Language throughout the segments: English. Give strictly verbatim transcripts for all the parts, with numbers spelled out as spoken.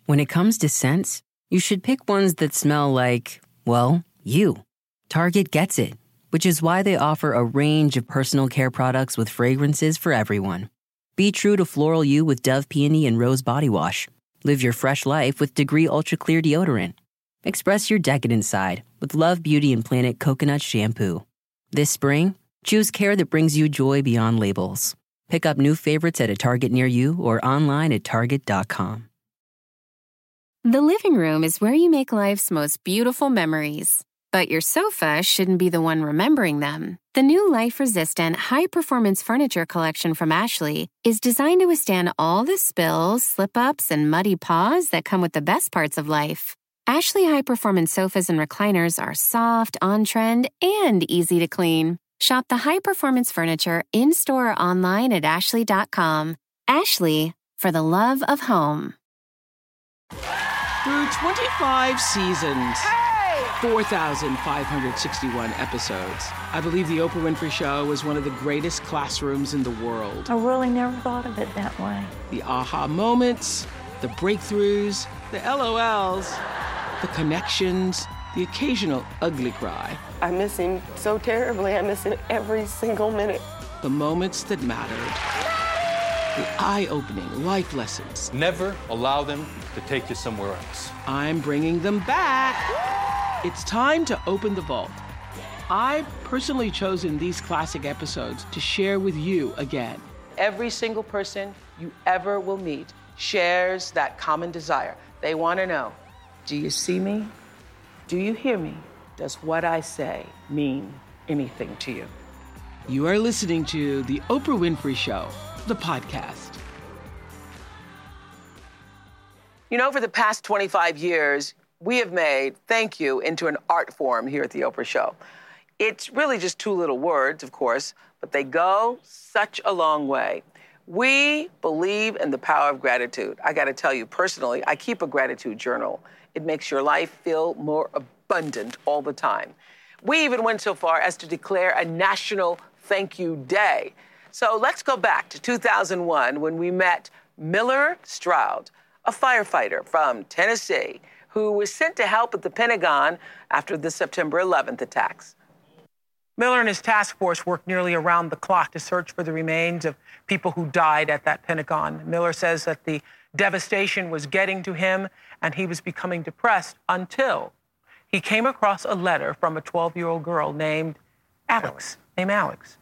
When it comes to scents, you should pick ones that smell like, well, you. Target gets it, which is why they offer a range of personal care products with fragrances for everyone. Be true to floral you with Dove Peony and Rose Body Wash. Live your fresh life with Degree Ultra Clear Deodorant. Express your decadent side with Love Beauty and Planet Coconut Shampoo. This spring, choose care that brings you joy beyond labels. Pick up new favorites at a Target near you or online at target dot com. The living room is where you make life's most beautiful memories. But your sofa shouldn't be the one remembering them. The new life-resistant, high-performance furniture collection from Ashley is designed to withstand all the spills, slip-ups, and muddy paws that come with the best parts of life. Ashley high-performance sofas and recliners are soft, on-trend, and easy to clean. Shop the high-performance furniture in-store or online at ashley dot com. Ashley, for the love of home. Through twenty-five seasons, four thousand five hundred sixty-one episodes, I believe The Oprah Winfrey Show was one of the greatest classrooms in the world. I really never thought of it that way. The aha moments, the breakthroughs, the L O Ls, the connections, the occasional ugly cry. I miss him so terribly. I miss him every single minute. The moments that mattered. The eye-opening life lessons. Never allow them to take you somewhere else. I'm bringing them back. It's time to open the vault. I've personally chosen these classic episodes to share with you again. Every single person you ever will meet shares that common desire. They want to know, do you see me? Do you hear me? Does what I say mean anything to you? You are listening to The Oprah Winfrey Show, the podcast. You know, for the past twenty-five years, we have made thank you into an art form here at The Oprah Show. It's really just two little words, of course, but they go such a long way. We believe in the power of gratitude. I got to tell you personally, I keep a gratitude journal. It makes your life feel more abundant all the time. We even went so far as to declare a National Thank You Day. So let's go back to two thousand one when we met Miller Stroud, a firefighter from Tennessee who was sent to help at the Pentagon after the September eleventh attacks. Miller and his task force worked nearly around the clock to search for the remains of people who died at that Pentagon. Miller says that the devastation was getting to him and he was becoming depressed until he came across a letter from a twelve-year-old girl named Alex, named Alex.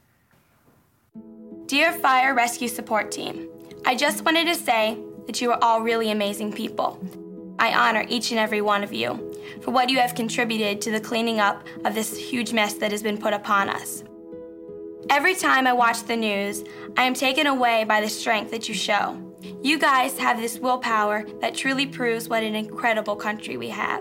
Dear Fire Rescue Support Team, I just wanted to say that you are all really amazing people. I honor each and every one of you for what you have contributed to the cleaning up of this huge mess that has been put upon us. Every time I watch the news, I am taken away by the strength that you show. You guys have this willpower that truly proves what an incredible country we have.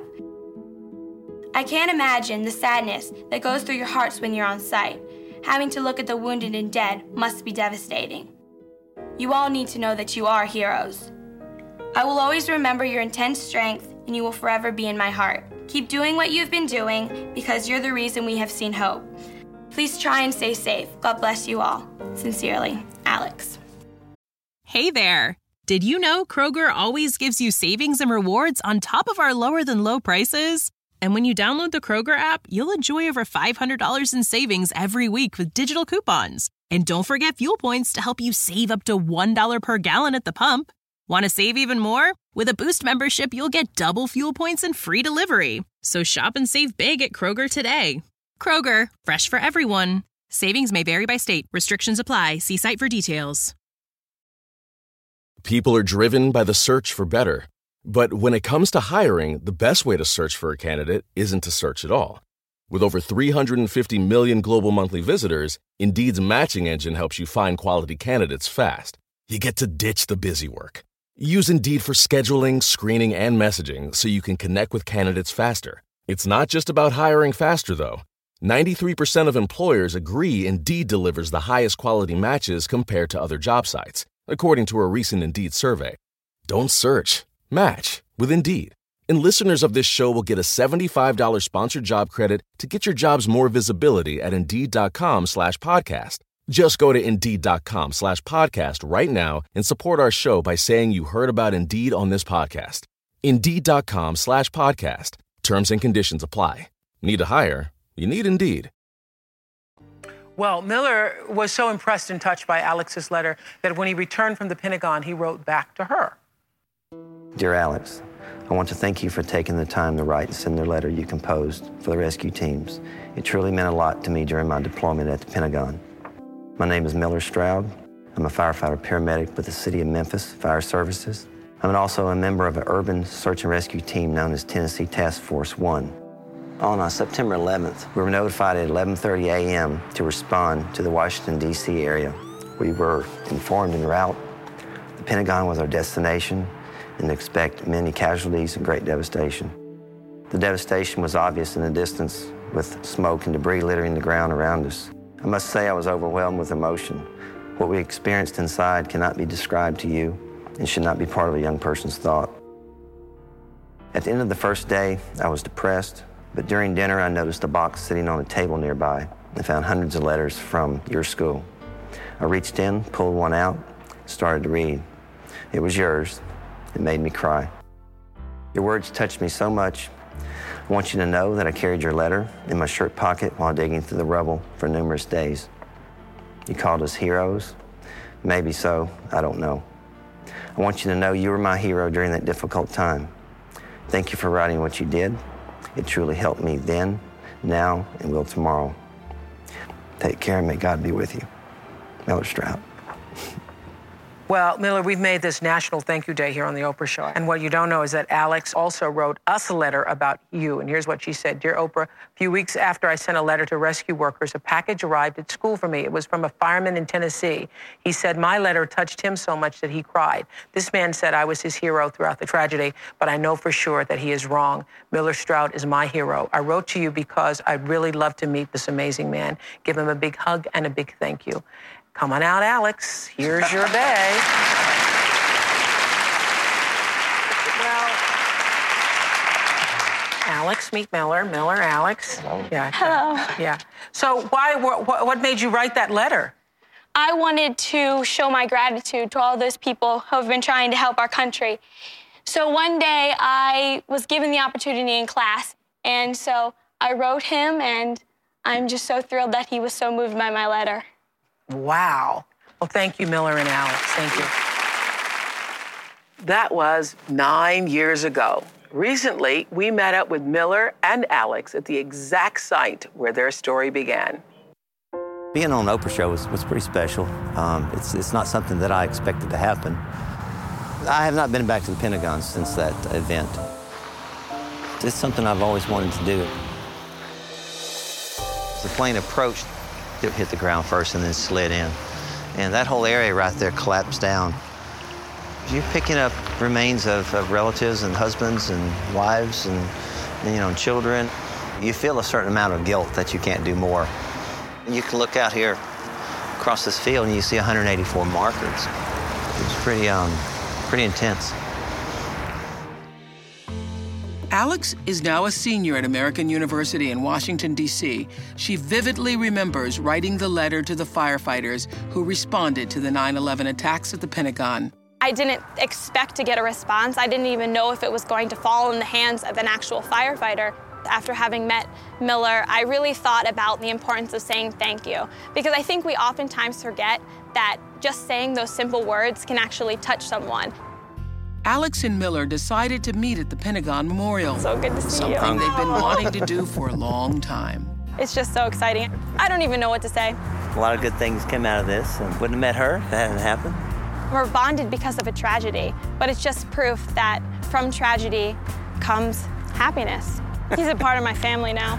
I can't imagine the sadness that goes through your hearts when you're on site. Having to look at the wounded and dead must be devastating. You all need to know that you are heroes. I will always remember your intense strength, and you will forever be in my heart. Keep doing what you've been doing, because you're the reason we have seen hope. Please try and stay safe. God bless you all. Sincerely, Alex. Hey there. Did you know Kroger always gives you savings and rewards on top of our lower-than-low prices? And when you download the Kroger app, you'll enjoy over five hundred dollars in savings every week with digital coupons. And don't forget fuel points to help you save up to one dollar per gallon at the pump. Want to save even more? With a Boost membership, you'll get double fuel points and free delivery. So shop and save big at Kroger today. Kroger, fresh for everyone. Savings may vary by state. Restrictions apply. See site for details. People are driven by the search for better. But when it comes to hiring, the best way to search for a candidate isn't to search at all. With over three hundred fifty million global monthly visitors, Indeed's matching engine helps you find quality candidates fast. You get to ditch the busy work. Use Indeed for scheduling, screening, and messaging so you can connect with candidates faster. It's not just about hiring faster, though. ninety-three percent of employers agree Indeed delivers the highest quality matches compared to other job sites, according to a recent Indeed survey. Don't search. Match with Indeed. And listeners of this show will get a seventy-five dollars sponsored job credit to get your jobs more visibility at Indeed.com slash podcast. Just go to Indeed.com slash podcast right now and support our show by saying you heard about Indeed on this podcast. Indeed.com slash podcast. Terms and conditions apply. Need to hire? You need Indeed. Well, Miller was so impressed and touched by Alex's letter that when he returned from the Pentagon, he wrote back to her. Dear Alex, I want to thank you for taking the time to write and send the letter you composed for the rescue teams. It truly meant a lot to me during my deployment at the Pentagon. My name is Miller Stroud. I'm a firefighter paramedic with the City of Memphis Fire Services. I'm also a member of an urban search and rescue team known as Tennessee Task Force One. On uh, September eleventh, we were notified at eleven thirty a m to respond to the Washington, D C area. We were informed en route the Pentagon was our destination and to expect many casualties and great devastation. The devastation was obvious in the distance with smoke and debris littering the ground around us. I must say I was overwhelmed with emotion. What we experienced inside cannot be described to you and should not be part of a young person's thought. At the end of the first day, I was depressed, but during dinner I noticed a box sitting on a table nearby and found hundreds of letters from your school. I reached in, pulled one out, started to read. It was yours. It made me cry. Your words touched me so much. I want you to know that I carried your letter in my shirt pocket while digging through the rubble for numerous days. You called us heroes. Maybe so, I don't know. I want you to know you were my hero during that difficult time. Thank you for writing what you did. It truly helped me then, now, and will tomorrow. Take care and may God be with you. Miller Stroud. Well, Miller, we've made this National Thank You Day here on The Oprah Show. And what you don't know is that Alex also wrote us a letter about you. And here's what she said. Dear Oprah, a few weeks after I sent a letter to rescue workers, a package arrived at school for me. It was from a fireman in Tennessee. He said my letter touched him so much that he cried. This man said I was his hero throughout the tragedy, but I know for sure that he is wrong. Miller Stroud is my hero. I wrote to you because I'd really love to meet this amazing man. Give him a big hug and a big thank you. Come on out, Alex. Here's your bay. Well, Alex, meet Miller. Miller, Alex. Hello. Yeah. Hello. Yeah. So why? What, what made you write that letter? I wanted to show my gratitude to all those people who have been trying to help our country. So one day I was given the opportunity in class, and so I wrote him, and I'm just so thrilled that he was so moved by my letter. Wow. Well, thank you, Miller and Alex. Thank you. That was nine years ago. Recently, we met up with Miller and Alex at the exact site where their story began. Being on Oprah Show was, was pretty special. Um, it's, it's not something that I expected to happen. I have not been back to the Pentagon since that event. It's something I've always wanted to do. The plane approached, it hit the ground first and then slid in. And that whole area right there collapsed down. You're picking up remains of, of relatives and husbands and wives and, you know, children. You feel a certain amount of guilt that you can't do more. You can look out here across this field and you see one hundred eighty-four markers. It's pretty, um, pretty intense. Alex is now a senior at American University in Washington, D C She vividly remembers writing the letter to the firefighters who responded to the nine eleven attacks at the Pentagon. I didn't expect to get a response. I didn't even know if it was going to fall in the hands of an actual firefighter. After having met Miller, I really thought about the importance of saying thank you, because I think we oftentimes forget that just saying those simple words can actually touch someone. Alex and Miller decided to meet at the Pentagon Memorial. So good to see you. Something they've been wanting to do for a long time. It's just so exciting. I don't even know what to say. A lot of good things came out of this. And wouldn't have met her if that hadn't happened. We're bonded because of a tragedy, but it's just proof that from tragedy comes happiness. He's a part of my family now.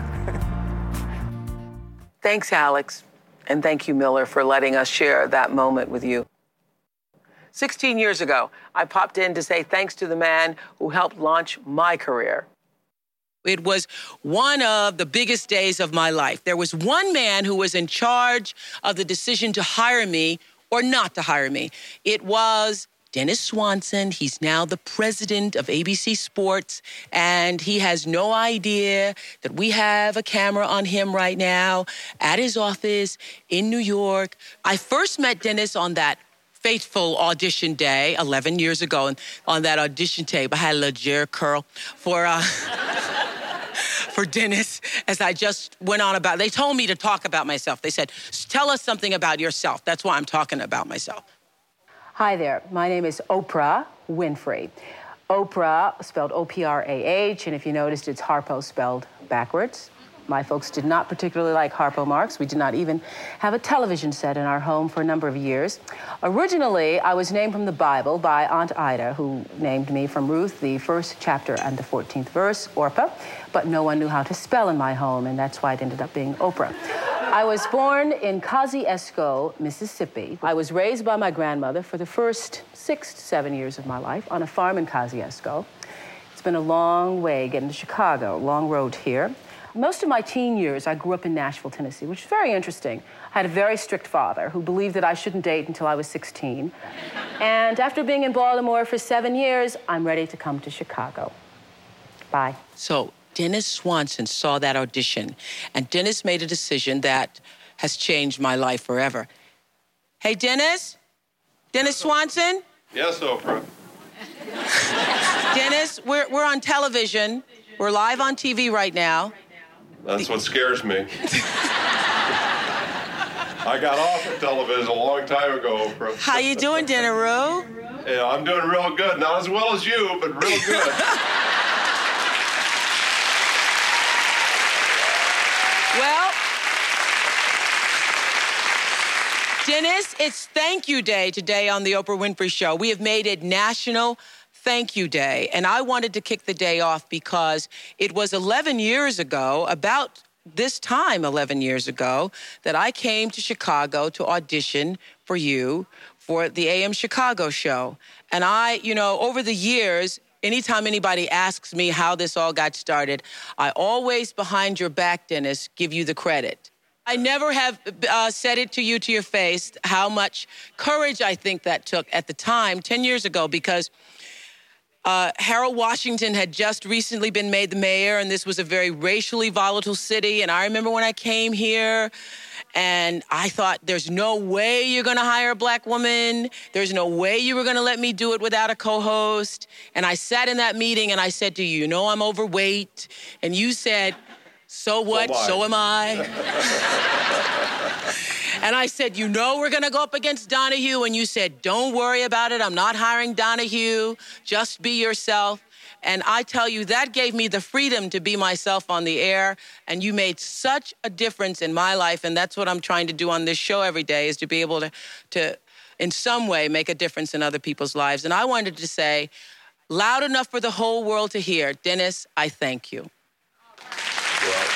Thanks, Alex. And thank you, Miller, for letting us share that moment with you. sixteen years ago, I popped in to say thanks to the man who helped launch my career. It was one of the biggest days of my life. There was one man who was in charge of the decision to hire me or not to hire me. It was Dennis Swanson. He's now the president of A B C Sports, and he has no idea that we have a camera on him right now at his office in New York. I first met Dennis on that fateful audition day eleven years ago. And on that audition tape, I had a little jerry curl for... Uh, for Dennis, as I just went on about, they told me to talk about myself. They said, tell us something about yourself. That's why I'm talking about myself. Hi there, my name is Oprah Winfrey. Oprah, spelled O P R A H, and if you noticed, it's Harpo spelled backwards. My folks did not particularly like Harpo Marx. We did not even have a television set in our home for a number of years. Originally, I was named from the Bible by Aunt Ida, who named me from Ruth, the first chapter and the fourteenth verse, Orpah, but no one knew how to spell in my home, and that's why it ended up being Oprah. I was born in Kosciuszko, Mississippi. I was raised by my grandmother for the first six to seven years of my life on a farm in Kosciuszko. It's been a long way getting to Chicago, long road here. Most of my teen years, I grew up in Nashville, Tennessee, which is very interesting. I had a very strict father who believed that I shouldn't date until I was sixteen. And after being in Baltimore for seven years, I'm ready to come to Chicago. Bye. So Dennis Swanson saw that audition, and Dennis made a decision that has changed my life forever. Hey, Dennis? Dennis Swanson? Yes, Oprah. Dennis, we're, we're on television. We're live on T V right now. That's what scares me. I got off of television a long time ago, Oprah. How you doing, Dinaroo? Yeah, I'm doing real good. Not as well as you, but real good. Well, Dennis, it's Thank You Day today on the Oprah Winfrey Show. We have made it National Thank You Day, and I wanted to kick the day off because it was eleven years ago, about this time eleven years ago, that I came to Chicago to audition for you for the A M Chicago show. And I, you know, over the years, anytime anybody asks me how this all got started, I always, behind your back, Dennis, give you the credit. I never have uh, said it to you to your face how much courage I think that took at the time, ten years ago, because Uh, Harold Washington had just recently been made the mayor, and this was a very racially volatile city. And I remember when I came here, and I thought, there's no way you're going to hire a black woman. There's no way you were going to let me do it without a co-host. And I sat in that meeting, and I said to you, you know I'm overweight. And you said, so what? So, so am I. And I said, you know we're going to go up against Donahue. And you said, don't worry about it. I'm not hiring Donahue. Just be yourself. And I tell you, that gave me the freedom to be myself on the air. And you made such a difference in my life. And that's what I'm trying to do on this show every day, is to be able to, to in some way, make a difference in other people's lives. And I wanted to say, loud enough for the whole world to hear, Dennis, I thank you. Well,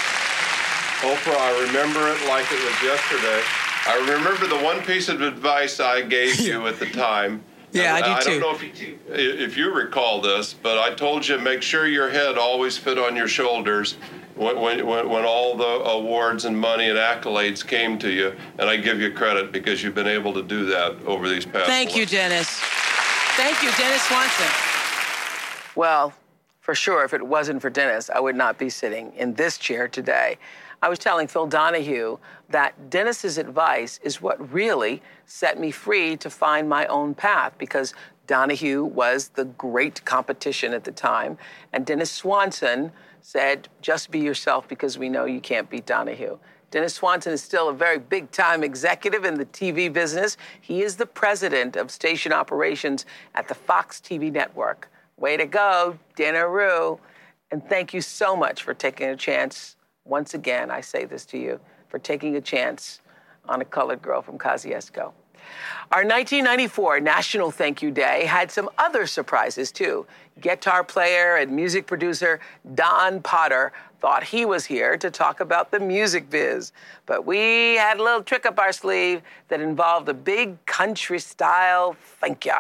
Oprah, I remember it like it was yesterday. I remember the one piece of advice I gave you at the time. Yeah, I, I do I too. I don't know if you, if you recall this, but I told you make sure your head always fit on your shoulders when, when, when all the awards and money and accolades came to you. And I give you credit because you've been able to do that over these past Thank you, Dennis. Thank you, Dennis Swanson. Well, for sure, if it wasn't for Dennis, I would not be sitting in this chair today. I was telling Phil Donahue that Dennis's advice is what really set me free to find my own path, because Donahue was the great competition at the time. And Dennis Swanson said, just be yourself because we know you can't beat Donahue. Dennis Swanson is still a very big-time executive in the T V business. He is the president of station operations at the Fox T V network. Way to go, Dinaroo. And thank you so much for taking a chance. Once again, I say this to you, for taking a chance on a colored girl from Kosciuszko. Our nineteen ninety-four National Thank You Day had some other surprises, too. Guitar player and music producer Don Potter thought he was here to talk about the music biz. But we had a little trick up our sleeve that involved a big country-style thank ya.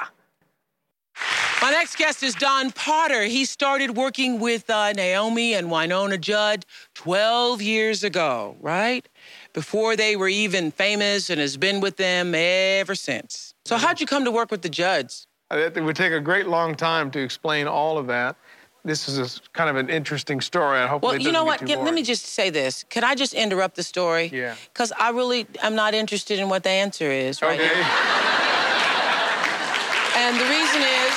My next guest is Don Potter. He started working with uh, Naomi and Wynonna Judd twelve years ago, right? Before they were even famous, and has been with them ever since. So how'd you come to work with the Judds? It would take a great long time to explain all of that. This is a, kind of an interesting story. I hope well, it you know what? Get, let me just say this. Could I just interrupt the story? Yeah. Because I really, I'm not interested in what the answer is right okay. now. And the reason is,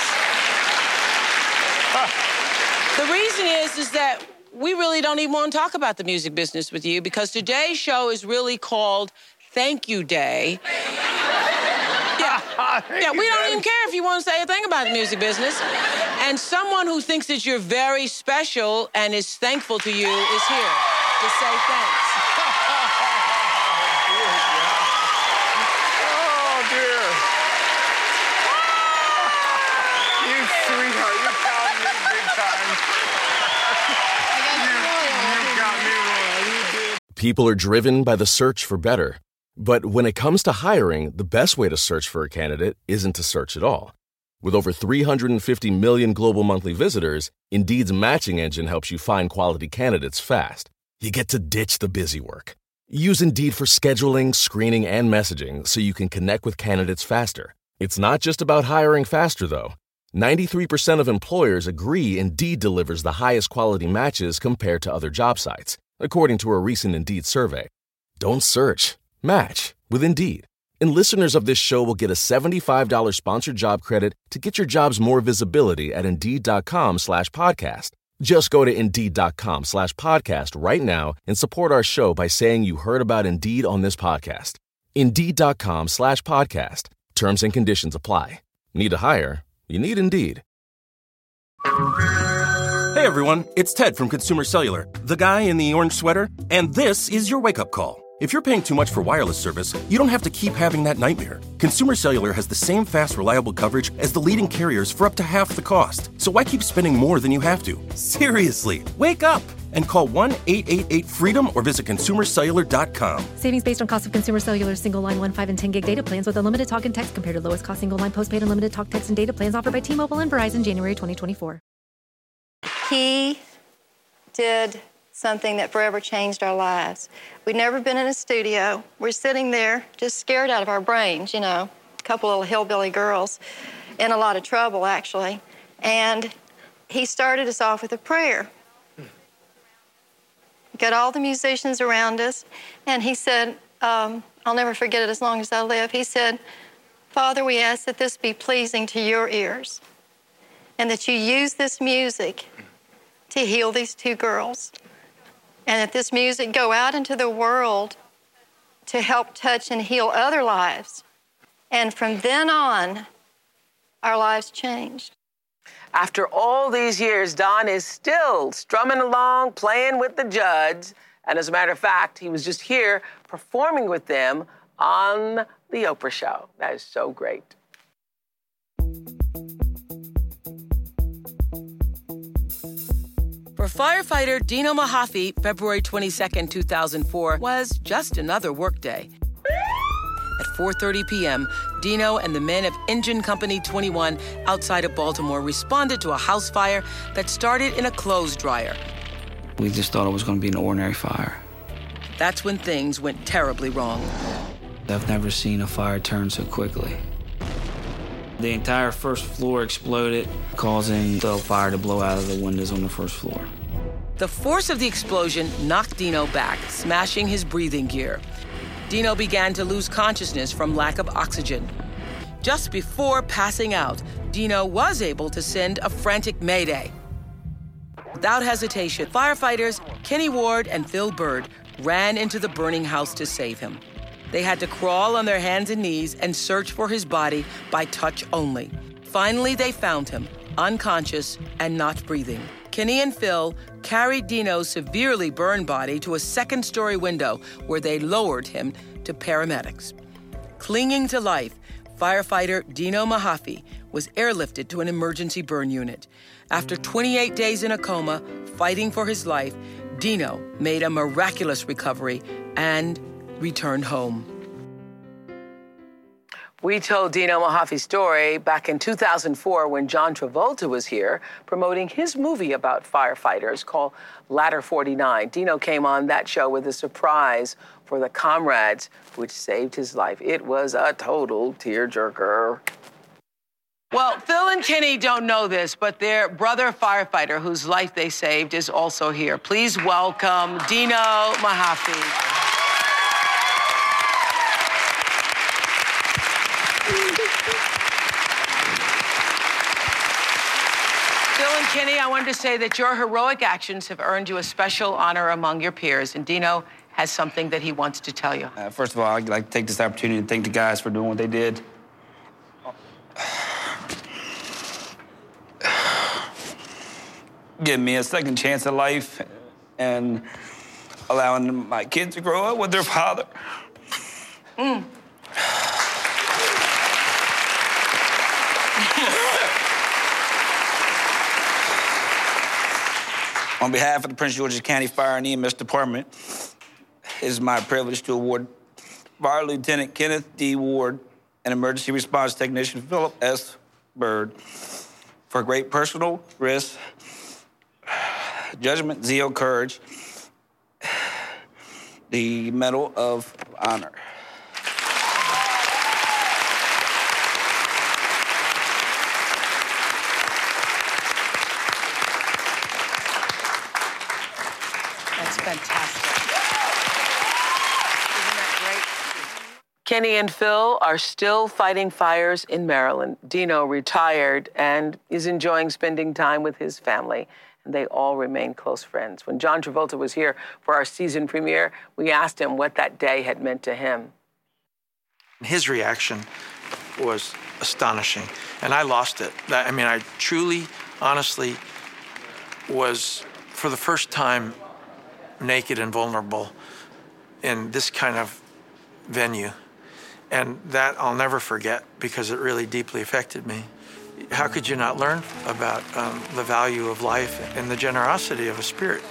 the reason is, is that we really don't even want to talk about the music business with you because today's show is really called Thank You Day. Yeah, yeah, we don't even care if you want to say a thing about the music business. And someone who thinks that you're very special and is thankful to you is here to say thanks. Oh, dear. You sweetheart, you caught me big time. you, you got me wrong. You did. People are driven by the search for better. But when it comes to hiring, the best way to search for a candidate isn't to search at all. With over three hundred fifty million global monthly visitors, Indeed's matching engine helps you find quality candidates fast. You get to ditch the busy work. Use Indeed for scheduling, screening, and messaging so you can connect with candidates faster. It's not just about hiring faster, though. ninety-three percent of employers agree Indeed delivers the highest quality matches compared to other job sites, according to a recent Indeed survey. Don't search. Match with Indeed. And listeners of this show will get a seventy-five dollars sponsored job credit to get your jobs more visibility at Indeed.com slash podcast. Just go to Indeed.com slash podcast right now and support our show by saying you heard about Indeed on this podcast. Indeed.com slash podcast. Terms and conditions apply. Need to hire? You need Indeed. Hey everyone, it's Ted from Consumer Cellular, the guy in the orange sweater, and this is your wake-up call. If you're paying too much for wireless service, you don't have to keep having that nightmare. Consumer Cellular has the same fast, reliable coverage as the leading carriers for up to half the cost. So why keep spending more than you have to? Seriously, wake up and call one eight eight eight freedom or visit consumer cellular dot com. Savings based on cost of Consumer Cellular single line one, five, and ten gig data plans with unlimited talk and text compared to lowest cost single line postpaid unlimited talk, text, and data plans offered by T-Mobile and Verizon January twenty twenty-four. He did something that forever changed our lives. We'd never been in a studio. We're sitting there just scared out of our brains, you know, a couple little hillbilly girls in a lot of trouble, actually. And he started us off with a prayer. He got all the musicians around us, and he said, um, I'll never forget it as long as I live. He said, Father, we ask that this be pleasing to your ears and that you use this music to heal these two girls. And that this music go out into the world to help touch and heal other lives. And from then on, our lives changed. After all these years, Don is still strumming along, playing with the Judds. And as a matter of fact, he was just here performing with them on The Oprah Show. That is so great. For firefighter Dino Mahaffey, February twenty-second, two thousand four was just another workday. At four thirty p.m., Dino and the men of Engine Company twenty-one outside of Baltimore responded to a house fire that started in a clothes dryer. We just thought it was going to be an ordinary fire. That's when things went terribly wrong. I've never seen a fire turn so quickly. The entire first floor exploded, causing the fire to blow out of the windows on the first floor. The force of the explosion knocked Dino back, smashing his breathing gear. Dino began to lose consciousness from lack of oxygen. Just before passing out, Dino was able to send a frantic mayday. Without hesitation, firefighters Kenny Ward and Phil Bird ran into the burning house to save him. They had to crawl on their hands and knees and search for his body by touch only. Finally, they found him, unconscious and not breathing. Kenny and Phil carried Dino's severely burned body to a second-story window where they lowered him to paramedics. Clinging to life, firefighter Dino Mahaffey was airlifted to an emergency burn unit. After twenty-eight days in a coma, fighting for his life, Dino made a miraculous recovery and returned home. We told Dino Mahaffey's story back in two thousand four when John Travolta was here promoting his movie about firefighters called Ladder forty-nine. Dino came on that show with a surprise for the comrades, which saved his life. It was a total tearjerker. Well, Phil and Kenny don't know this, but their brother firefighter whose life they saved is also here. Please welcome Dino Mahaffey. wanted to say that your heroic actions have earned you a special honor among your peers, and Dino has something that he wants to tell you. Uh, first of all, I'd like to take this opportunity to thank the guys for doing what they did. Giving me a second chance at life and allowing my kids to grow up with their father. Mm. On behalf of the Prince George's County Fire and E M S Department, it is my privilege to award Fire Lieutenant Kenneth D. Ward and Emergency Response Technician Philip S. Bird for great personal risk, judgment, zeal, courage, the Medal of Honor. That's fantastic. Isn't that great? Kenny and Phil are still fighting fires in Maryland. Dino retired and is enjoying spending time with his family. And they all remain close friends. When John Travolta was here for our season premiere, we asked him what that day had meant to him. His reaction was astonishing, and I lost it. I mean, I truly, honestly was, for the first time, naked and vulnerable in this kind of venue. And that I'll never forget because it really deeply affected me. How could you not learn about um, the value of life and the generosity of a spirit?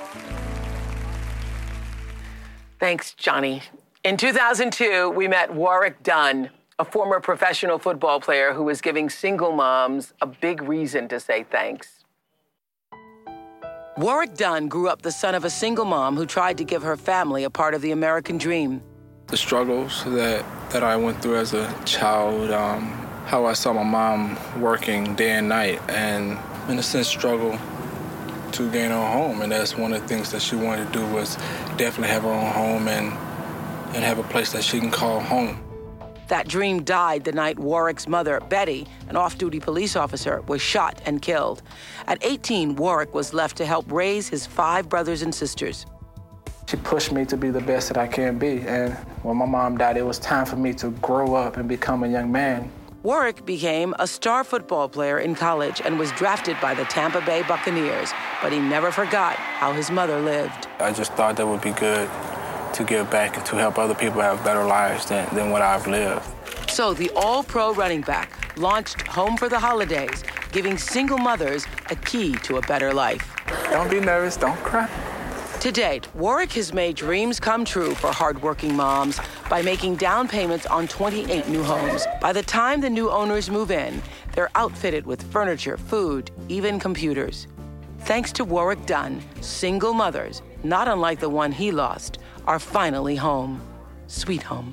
Thanks, Johnny. In two thousand two, we met Warrick Dunn, a former professional football player who was giving single moms a big reason to say thanks. Warrick Dunn grew up the son of a single mom who tried to give her family a part of the American dream. The struggles that, that I went through as a child, um, how I saw my mom working day and night and, in a sense, struggle to gain her own home. And that's one of the things that she wanted to do was definitely have her own home and, and have a place that she can call home. That dream died the night Warrick's mother, Betty, an off-duty police officer, was shot and killed. At eighteen, Warrick was left to help raise his five brothers and sisters. She pushed me to be the best that I can be. And when my mom died, it was time for me to grow up and become a young man. Warrick became a star football player in college and was drafted by the Tampa Bay Buccaneers, but he never forgot how his mother lived. I just thought that would be good to give back and to help other people have better lives than, than what I've lived. So the all-pro running back launched Home for the Holidays, giving single mothers a key to a better life. Don't be nervous, don't cry. To date, Warrick has made dreams come true for hardworking moms by making down payments on twenty-eight new homes. By the time the new owners move in, they're outfitted with furniture, food, even computers. Thanks to Warrick Dunn, single mothers, not unlike the one he lost, are finally home. Sweet home.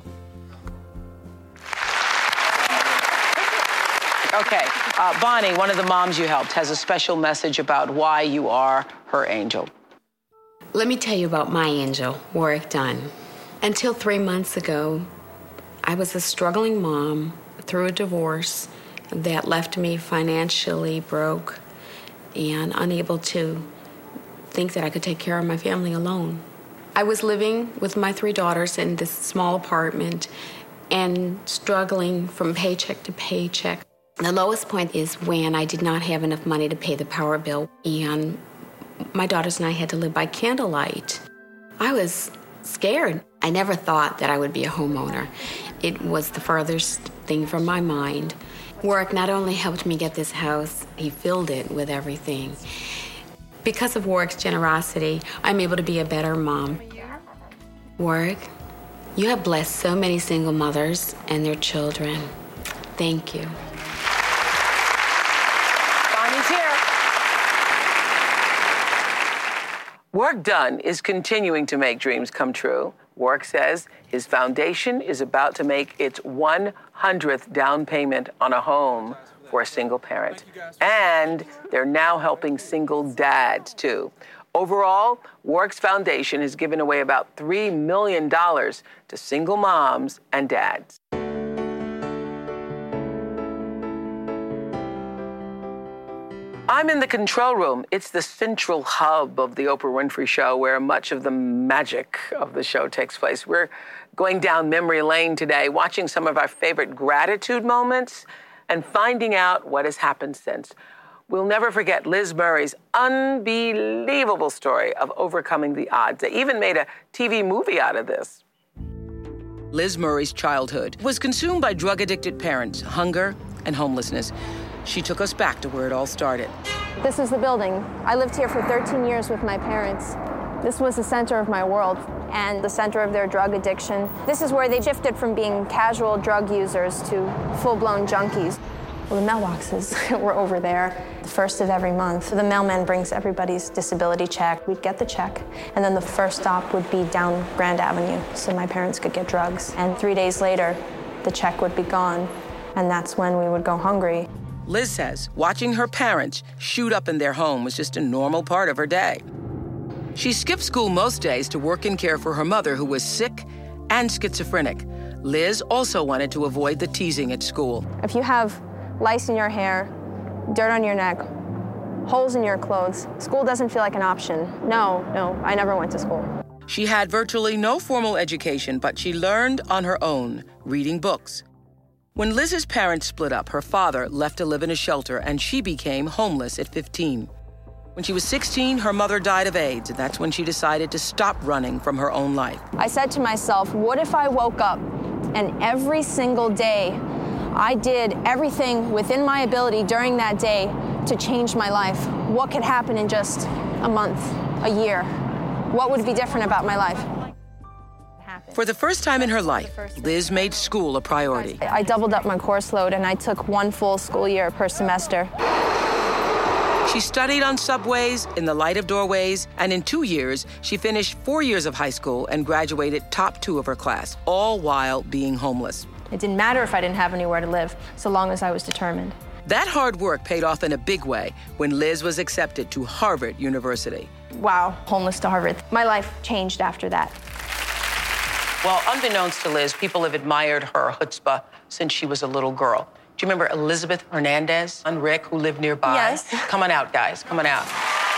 Okay, uh, Bonnie, one of the moms you helped, has a special message about why you are her angel. Let me tell you about my angel, Warrick Dunn. Until three months ago, I was a struggling mom through a divorce that left me financially broke and unable to think that I could take care of my family alone. I was living with my three daughters in this small apartment and struggling from paycheck to paycheck. The lowest point is when I did not have enough money to pay the power bill, and my daughters and I had to live by candlelight. I was scared. I never thought that I would be a homeowner. It was the furthest thing from my mind. Warrick not only helped me get this house, he filled it with everything. Because of Warrick's generosity, I'm able to be a better mom. Warrick, you have blessed so many single mothers and their children. Thank you. Bonnie's here. Warrick Dunn is continuing to make dreams come true. Warrick says his foundation is about to make its one hundredth down payment on a home for a single parent. And they're now helping single dads, too. Overall, Warrick's foundation has given away about three million dollars to single moms and dads. I'm in the control room. It's the central hub of the Oprah Winfrey Show, where much of the magic of the show takes place. We're going down memory lane today, watching some of our favorite gratitude moments and finding out what has happened since. We'll never forget Liz Murray's unbelievable story of overcoming the odds. They even made a T V movie out of this. Liz Murray's childhood was consumed by drug-addicted parents, hunger, and homelessness. She took us back to where it all started. This is the building. I lived here for thirteen years with my parents. This was the center of my world and the center of their drug addiction. This is where they shifted from being casual drug users to full-blown junkies. Well, the mailboxes were over there. The first of every month, the mailman brings everybody's disability check. We'd get the check, and then the first stop would be down Grand Avenue so my parents could get drugs. And three days later, the check would be gone, and that's when we would go hungry. Liz says watching her parents shoot up in their home was just a normal part of her day. She skipped school most days to work and care for her mother, who was sick and schizophrenic. Liz also wanted to avoid the teasing at school. If you have lice in your hair, dirt on your neck, holes in your clothes, school doesn't feel like an option. No, no, I never went to school. She had virtually no formal education, but she learned on her own, reading books. When Liz's parents split up, her father left to live in a shelter, and she became homeless at fifteen. When she was sixteen, her mother died of AIDS, and that's when she decided to stop running from her own life. I said to myself, what if I woke up and every single day I did everything within my ability during that day to change my life? What could happen in just a month, a year? What would be different about my life? For the first time in her life, Liz made school a priority. I doubled up my course load, and I took one full school year per semester. She studied on subways, in the light of doorways, and in two years, she finished four years of high school and graduated top two of her class, all while being homeless. It didn't matter if I didn't have anywhere to live, so long as I was determined. That hard work paid off in a big way when Liz was accepted to Harvard University. Wow, homeless to Harvard. My life changed after that. Well, unbeknownst to Liz, people have admired her chutzpah since she was a little girl. Do you remember Elizabeth Hernandez and Rick, who lived nearby? Yes. Come on out, guys. Come on out.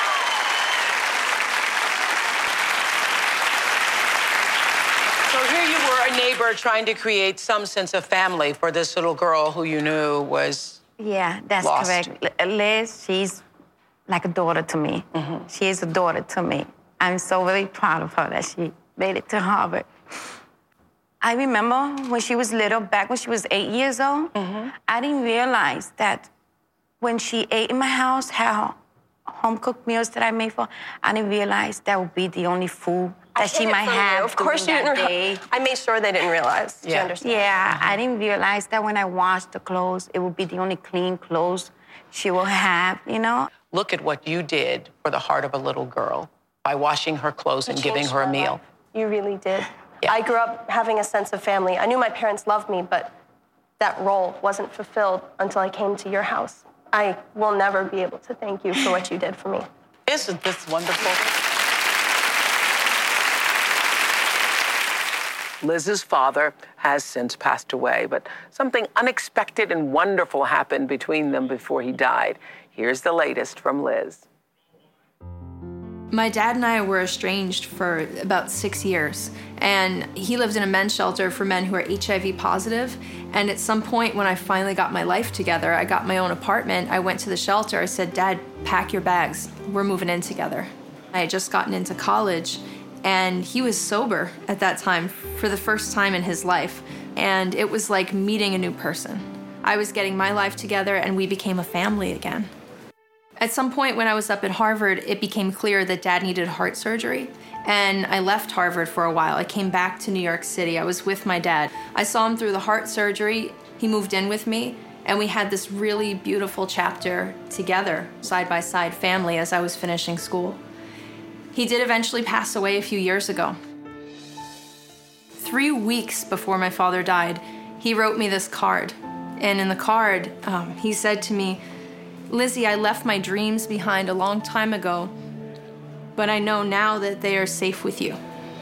So here you were, a neighbor trying to create some sense of family for this little girl who you knew was Yeah, that's lost. correct. Liz, she's like a daughter to me. Mm-hmm. She is a daughter to me. I'm so very proud of her that she made it to Harvard. I remember when she was little, back when she was eight years old, mm-hmm. I didn't realize that when she ate in my house, how home-cooked meals that I made for her, I didn't realize that would be the only food that I she hid it might from have you. Of course you during didn't that realize. day. I made sure they didn't realize. Do you understand? Yeah, Mm-hmm. I didn't realize that when I washed the clothes, it would be the only clean clothes she will have, you know? Look at what you did for the heart of a little girl by washing her clothes and You giving changed her a my meal. life. You really did. Yeah. I grew up having a sense of family. I knew my parents loved me, but that role wasn't fulfilled until I came to your house. I will never be able to thank you for what you did for me. Isn't this wonderful? Liz's father has since passed away, but something unexpected and wonderful happened between them before he died. Here's the latest from Liz. My dad and I were estranged for about six years, and he lived in a men's shelter for men who are H I V positive. And at some point when I finally got my life together, I got my own apartment, I went to the shelter, I said, Dad, pack your bags, we're moving in together. I had just gotten into college, and he was sober at that time for the first time in his life. And it was like meeting a new person. I was getting my life together, and we became a family again. At some point when I was up at Harvard, it became clear that Dad needed heart surgery. And I left Harvard for a while. I came back to New York City. I was with my dad. I saw him through the heart surgery. He moved in with me, and we had this really beautiful chapter together, side-by-side family, as I was finishing school. He did eventually pass away a few years ago. Three weeks before my father died, he wrote me this card. And in the card, um, he said to me, Lizzie, I left my dreams behind a long time ago, but I know now that they are safe with you.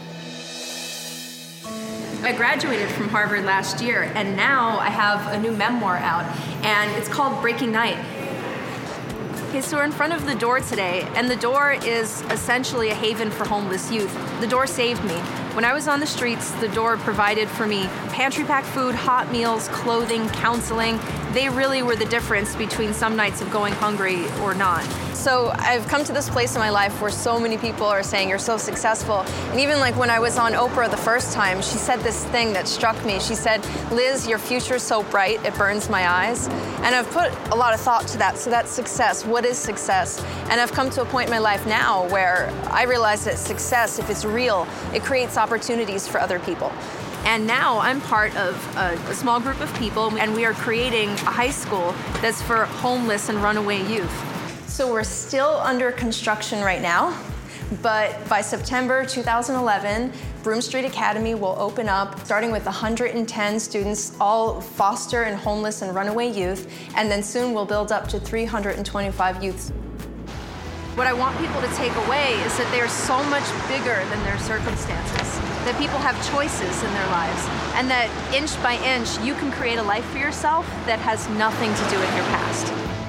I graduated from Harvard last year, and now I have a new memoir out, and it's called Breaking Night. Okay, so we're in front of the door today, and the door is essentially a haven for homeless youth. The door saved me. When I was on the streets, the door provided for me pantry-packed food, hot meals, clothing, counseling. They really were the difference between some nights of going hungry or not. So I've come to this place in my life where so many people are saying you're so successful. And even like when I was on Oprah the first time, she said this thing that struck me. She said, Liz, your future's so bright, it burns my eyes. And I've put a lot of thought to that. So that's success. What is success? And I've come to a point in my life now where I realize that success, if it's real, it creates opportunities for other people. And now I'm part of a, a small group of people, and we are creating a high school that's for homeless and runaway youth. So we're still under construction right now, but by September two thousand eleven, Broome Street Academy will open up, starting with one hundred ten students, all foster and homeless and runaway youth, and then soon we'll build up to three hundred twenty-five youths. What I want people to take away is that they're so much bigger than their circumstances, that people have choices in their lives, and that inch by inch, you can create a life for yourself that has nothing to do with your past.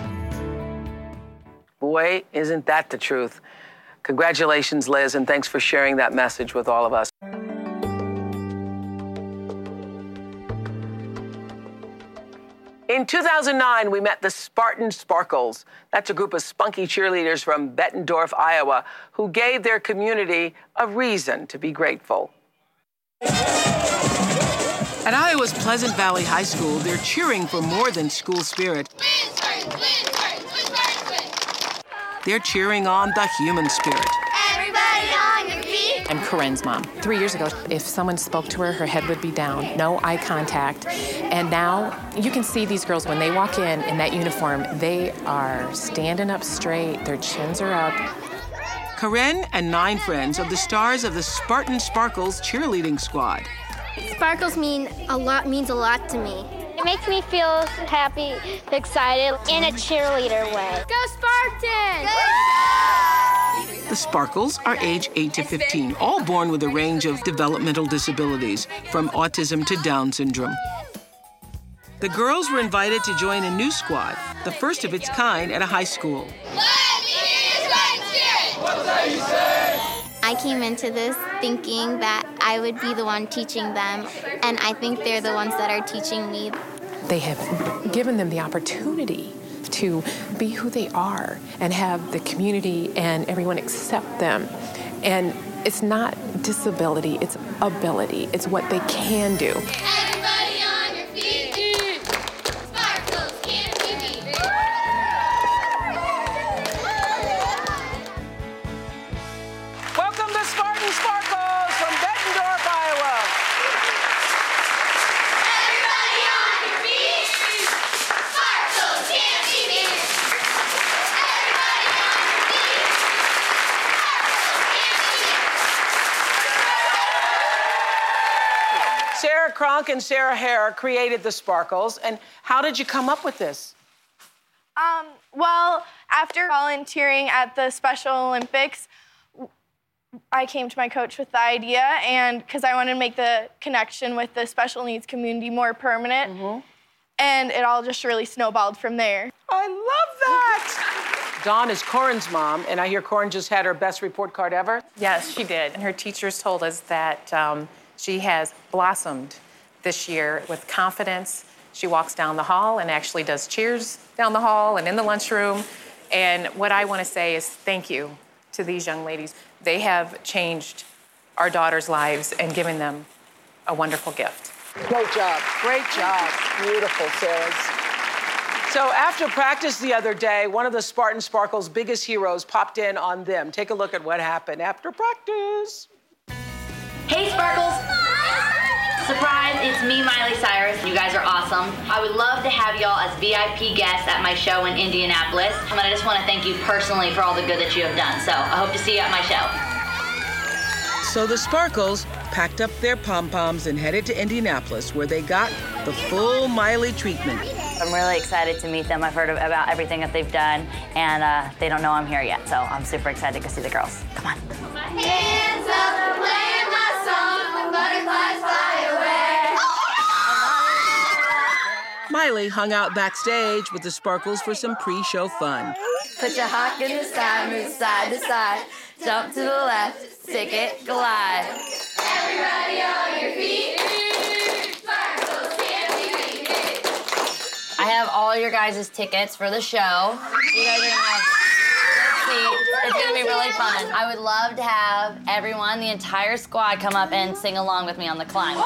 Boy, isn't that the truth. Congratulations, Liz, and thanks for sharing that message with all of us. In two thousand nine, we met the Spartan Sparkles. That's a group of spunky cheerleaders from Bettendorf, Iowa, who gave their community a reason to be grateful. At Iowa's Pleasant Valley High School, they're cheering for more than school spirit. They're cheering on the human spirit. Everybody on your feet. I'm Corinne's mom. Three years ago, if someone spoke to her, her head would be down, no eye contact. And now you can see these girls, when they walk in in that uniform, they are standing up straight, their chins are up. Corinne and nine friends are the stars of the Spartan Sparkles cheerleading squad. Sparkles mean a lot, means a lot to me. It makes me feel happy, excited, in a cheerleader way. Go Spartans! The Sparkles are age eight to fifteen, all born with a range of developmental disabilities, from autism to Down syndrome. The girls were invited to join a new squad, the first of its kind at a high school. I came into this thinking that I would be the one teaching them, and I think they're the ones that are teaching me. They have given them the opportunity to be who they are and have the community and everyone accept them. And it's not disability, it's ability. It's what they can do. Everybody on your feet. Sparkles can't be beat. Welcome to Spartan Sparkles from Bettendorf, Iowa. Everybody on your feet. Sparkles can't be beat. Everybody on your feet. Sparkles can't be beat. Sarah Cronk and Sarah Hare created the Sparkles. And how did you come up with this? Um, well, after volunteering at the Special Olympics, I came to my coach with the idea, and because I wanted to make the connection with the special needs community more permanent, mm-hmm. and it all just really snowballed from there. I love that! Dawn is Corinne's mom, and I hear Corinne just had her best report card ever. Yes, she did. And her teachers told us that um, she has blossomed this year with confidence. She walks down the hall and actually does cheers down the hall and in the lunchroom. And what I want to say is thank you to these young ladies. They have changed our daughters' lives and given them a wonderful gift. Great job. Great job. Beautiful, Sarah. So after practice the other day, one of the Spartan Sparkles' biggest heroes popped in on them. Take a look at what happened after practice. Hey, Sparkles. Surprise, it's me, Miley Cyrus. You guys are awesome. I would love to have y'all as V I P guests at my show in Indianapolis. And I just want to thank you personally for all the good that you have done. So I hope to see you at my show. So the Sparkles packed up their pom-poms and headed to Indianapolis, where they got the full Miley treatment. I'm really excited to meet them. I've heard about everything that they've done, and uh, they don't know I'm here yet. So I'm super excited to go see the girls. Come on. Hands up, playing my song when butterflies fly away. Miley hung out backstage with the Sparkles for some pre-show fun. Put your hawk in the side, move side to side. Jump to the left, stick it, glide. Everybody on your feet. Sparkles, candy, I have all your guys' tickets for the show. You guys are gonna have seats. It's gonna be really fun. I would love to have everyone, the entire squad, come up and sing along with me on the climb.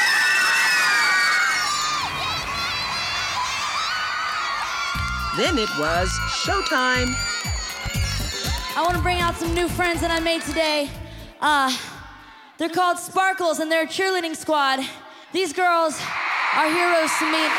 Then it was showtime. I want to bring out some new friends that I made today. Uh, they're called Sparkles, and they're a cheerleading squad. These girls are heroes to me.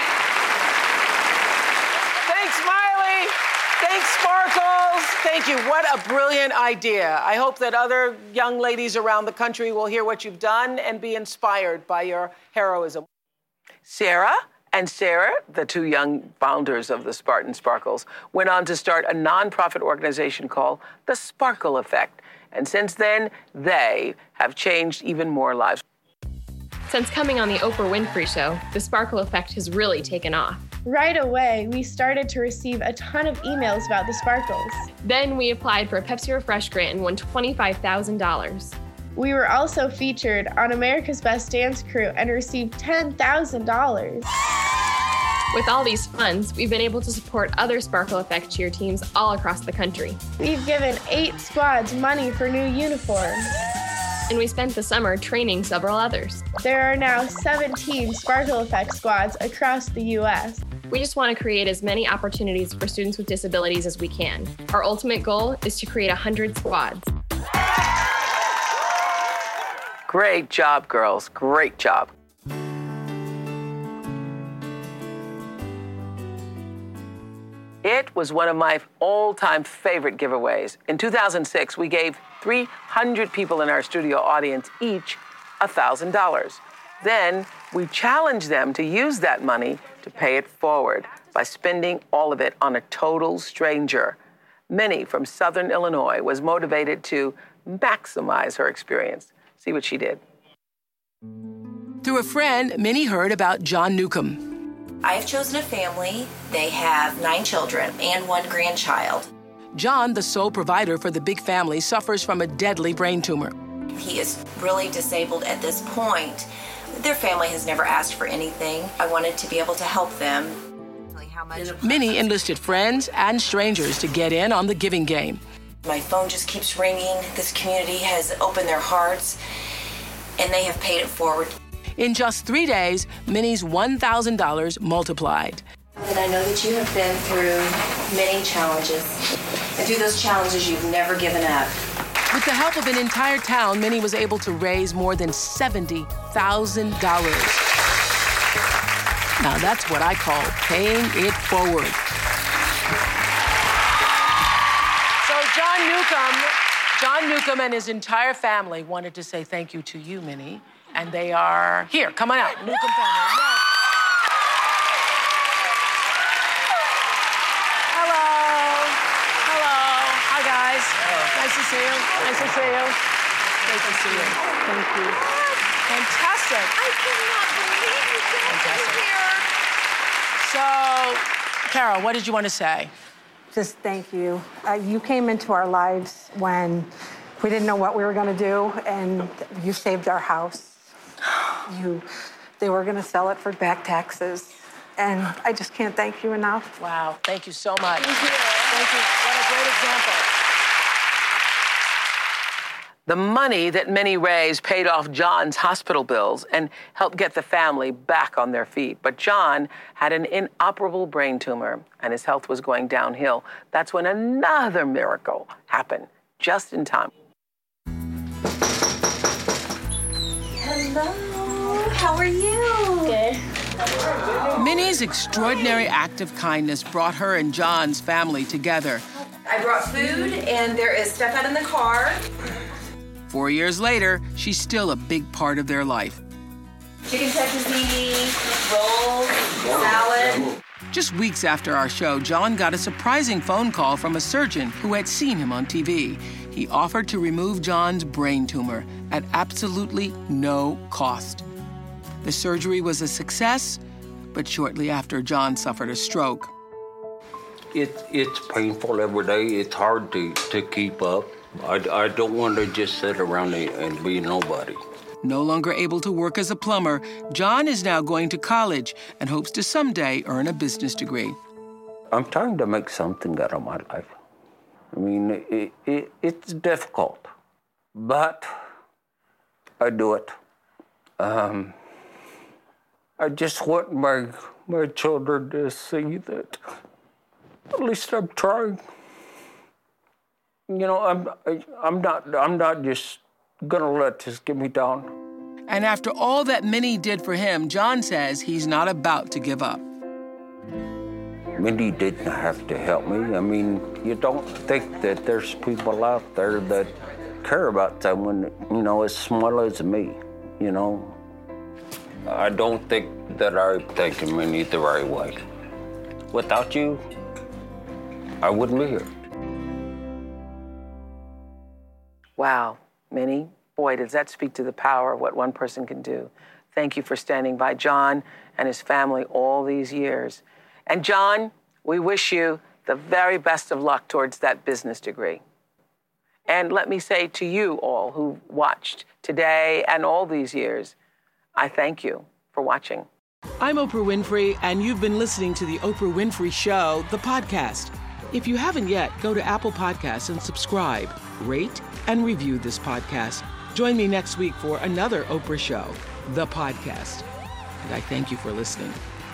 Thanks, Miley. Thanks, Sparkles. Thank you. What a brilliant idea. I hope that other young ladies around the country will hear what you've done and be inspired by your heroism. Sarah and Sarah, the two young founders of the Spartan Sparkles, went on to start a nonprofit organization called The Sparkle Effect. And since then, they have changed even more lives. Since coming on the Oprah Winfrey Show, The Sparkle Effect has really taken off. Right away, we started to receive a ton of emails about the Sparkles. Then we applied for a Pepsi Refresh grant and won twenty-five thousand dollars. We were also featured on America's Best Dance Crew and received ten thousand dollars. With all these funds, we've been able to support other Sparkle Effect cheer teams all across the country. We've given eight squads money for new uniforms. And we spent the summer training several others. There are now seventeen Sparkle Effect squads across the U S We just want to create as many opportunities for students with disabilities as we can. Our ultimate goal is to create one hundred squads. Great job, girls. Great job. It was one of my all-time favorite giveaways. In two thousand six, we gave three hundred people in our studio audience each one thousand dollars. Then we challenged them to use that money to pay it forward by spending all of it on a total stranger. Minnie from Southern Illinois was motivated to maximize her experience. See what she did. Through a friend, Minnie heard about John Newcomb. I have chosen a family. They have nine children and one grandchild. John, the sole provider for the big family, suffers from a deadly brain tumor. He is really disabled at this point. Their family has never asked for anything. I wanted to be able to help them. Minnie enlisted friends and strangers to get in on the giving game. My phone just keeps ringing. This community has opened their hearts, and they have paid it forward. In just three days, Minnie's one thousand dollars multiplied. And I know that you have been through many challenges. And through those challenges, you've never given up. With the help of an entire town, Minnie was able to raise more than seventy thousand dollars. Now that's what I call paying it forward. So John Newcomb, John Newcomb and his entire family wanted to say thank you to you, Minnie. And they are here. Come on out. Newcomb family. Yes. Hello. Hello. Hi, guys. Hello. Nice to see you. Nice to see you. Great to see you. Thank you. Fantastic. I cannot believe you guys are here. So, Carol, what did you want to say? Just thank you. Uh, you came into our lives when we didn't know what we were going to do, and you saved our house. You, they were going to sell it for back taxes, and I just can't thank you enough. Wow, thank you so much. Thank you. Thank you. What a great example. The money that Minnie raised paid off John's hospital bills and helped get the family back on their feet. But John had an inoperable brain tumor, and his health was going downhill. That's when another miracle happened, just in time. Hello, how are you? Good. Minnie's extraordinary act of kindness brought her and John's family together. I brought food, and there is stuff out in the car. Four years later, she's still a big part of their life. Chicken fettuccine, rolls, salad. Just weeks after our show, John got a surprising phone call from a surgeon who had seen him on T V. He offered to remove John's brain tumor at absolutely no cost. The surgery was a success, but shortly after, John suffered a stroke. It, it's painful every day. It's hard to, to keep up. I, I don't want to just sit around and be nobody. No longer able to work as a plumber, John is now going to college and hopes to someday earn a business degree. I'm trying to make something out of my life. I mean, it, it, it's difficult, but I do it. Um, I just want my, my children to see that at least I'm trying. You know, I'm, I, I'm not, I'm not just gonna let this get me down. And after all that Minnie did for him, John says he's not about to give up. Minnie didn't have to help me. I mean, you don't think that there's people out there that care about someone, you know, as small as me, you know. I don't think that I'm taking Minnie the right way. Without you, I wouldn't be here. Wow, Minnie, boy, does that speak to the power of what one person can do. Thank you for standing by John and his family all these years. And John, we wish you the very best of luck towards that business degree. And let me say to you all who watched today and all these years, I thank you for watching. I'm Oprah Winfrey, and you've been listening to The Oprah Winfrey Show, the podcast. If you haven't yet, go to Apple Podcasts and subscribe, rate, and review this podcast. Join me next week for another Oprah Show, the podcast. And I thank you for listening.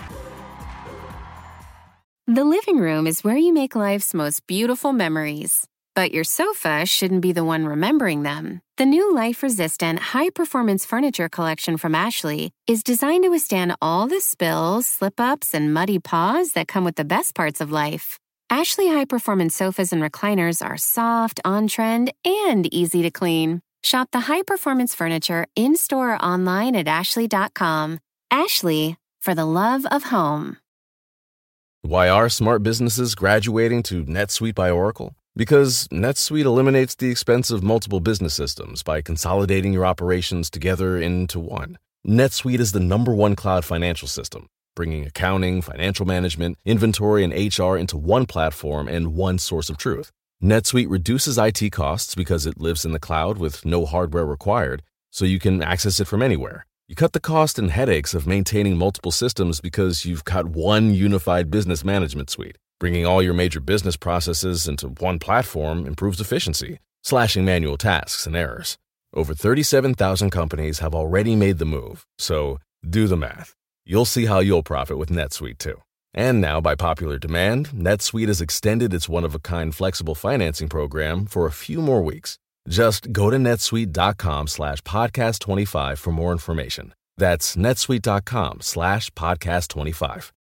The living room is where you make life's most beautiful memories. But your sofa shouldn't be the one remembering them. The new life-resistant, high-performance furniture collection from Ashley is designed to withstand all the spills, slip-ups, and muddy paws that come with the best parts of life. Ashley high-performance sofas and recliners are soft, on-trend, and easy to clean. Shop the high-performance furniture in-store or online at ashley dot com. Ashley, for the love of home. Why are smart businesses graduating to NetSuite by Oracle? Because NetSuite eliminates the expense of multiple business systems by consolidating your operations together into one. NetSuite is the number one cloud financial system, bringing accounting, financial management, inventory, and H R into one platform and one source of truth. NetSuite reduces I T costs because it lives in the cloud with no hardware required, so you can access it from anywhere. You cut the cost and headaches of maintaining multiple systems because you've got one unified business management suite. Bringing all your major business processes into one platform improves efficiency, slashing manual tasks and errors. Over thirty-seven thousand companies have already made the move, so do the math. You'll see how you'll profit with NetSuite too. And now, by popular demand, NetSuite has extended its one-of-a-kind flexible financing program for a few more weeks. Just go to netsuite.com slash podcast25 for more information. That's netsuite.com slash podcast25.